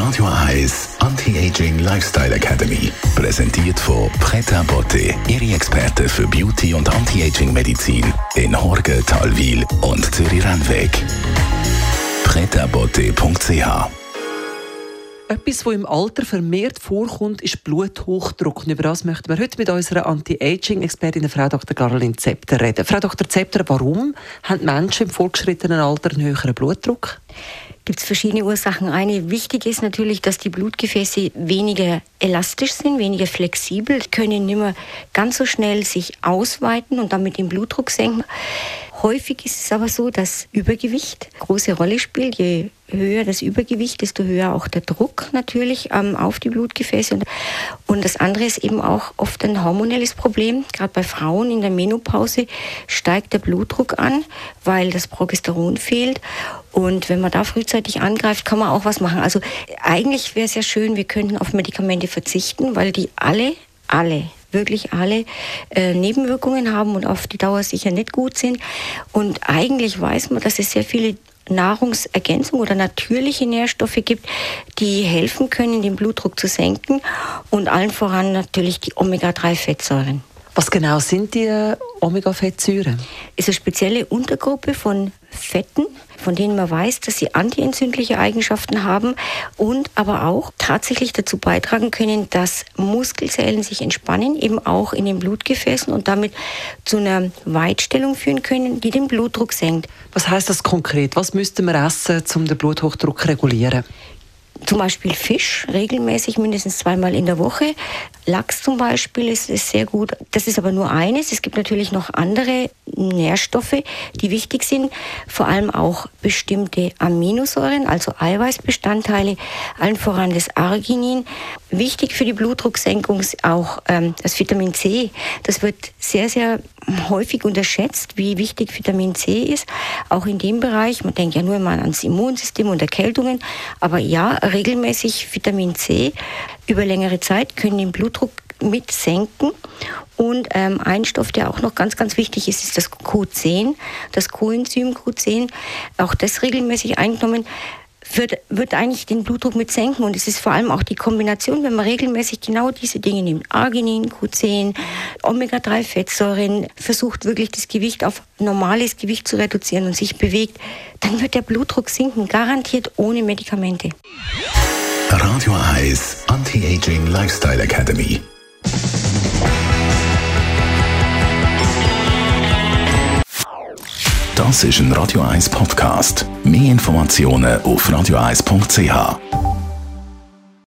Radio 1 Anti-Aging Lifestyle Academy. Präsentiert von Pret à Porter. Ihre Experten für Beauty- und Anti-Aging-Medizin in Horgen, Talwil und Zürich-Rennweg. Pret-à-porter.ch. Etwas, das im Alter vermehrt vorkommt, ist Bluthochdruck. Und über das möchten wir heute mit unserer Anti-Aging-Expertin, Frau Dr. Caroline Zepter, reden. Frau Dr. Zepter, warum haben Menschen im fortgeschrittenen Alter einen höheren Blutdruck? Gibt es verschiedene Ursachen. Eine wichtig ist natürlich, dass die Blutgefäße weniger elastisch sind, weniger flexibel, können nicht mehr ganz so schnell sich ausweiten und damit den Blutdruck senken. Häufig ist es aber so, dass Übergewicht eine große Rolle spielt. Je höher das Übergewicht, desto höher auch der Druck natürlich auf die Blutgefäße. Und das andere ist eben auch oft ein hormonelles Problem. Gerade bei Frauen in der Menopause steigt der Blutdruck an, weil das Progesteron fehlt. Und wenn man da frühzeitig angreift, kann man auch was machen. Also eigentlich wäre es ja schön, wir könnten auf Medikamente verzichten, weil die wirklich alle Nebenwirkungen haben und auf die Dauer sicher nicht gut sind. Und eigentlich weiß man, dass es sehr viele Nahrungsergänzungen oder natürliche Nährstoffe gibt, die helfen können, den Blutdruck zu senken. Und allen voran natürlich die Omega-3-Fettsäuren. Was genau sind die Omega-Fettsäuren? Es ist eine spezielle Untergruppe von Fetten, von denen man weiß, dass sie antientzündliche Eigenschaften haben und aber auch tatsächlich dazu beitragen können, dass Muskelzellen sich entspannen, eben auch in den Blutgefäßen und damit zu einer Weitstellung führen können, die den Blutdruck senkt. Was heißt das konkret? Was müsste man essen, um den Bluthochdruck zu regulieren? Zum Beispiel Fisch, regelmäßig, mindestens 2-mal in der Woche. Lachs zum Beispiel ist sehr gut. Das ist aber nur eines. Es gibt natürlich noch andere Nährstoffe, die wichtig sind. Vor allem auch bestimmte Aminosäuren, also Eiweißbestandteile, allen voran das Arginin. Wichtig für die Blutdrucksenkung ist auch das Vitamin C. Das wird sehr, sehr häufig unterschätzt, wie wichtig Vitamin C ist. Auch in dem Bereich, man denkt ja nur immer ans Immunsystem und Erkältungen, aber ja, regelmäßig Vitamin C über längere Zeit können den Blutdruck mit senken. Und ein Stoff, der auch noch ganz, ganz wichtig ist, ist das Q10, das Coenzym Q10. Auch das regelmäßig eingenommen wird eigentlich den Blutdruck mit senken. Und es ist vor allem auch die Kombination, wenn man regelmäßig genau diese Dinge nimmt, Arginin, Q10, Omega-3-Fettsäuren, versucht wirklich das Gewicht auf normales Gewicht zu reduzieren und sich bewegt, dann wird der Blutdruck sinken, garantiert ohne Medikamente. Radio 1 Anti-Aging Lifestyle Academy. Das ist ein Radio 1 Podcast. Mehr Informationen auf radio1.ch.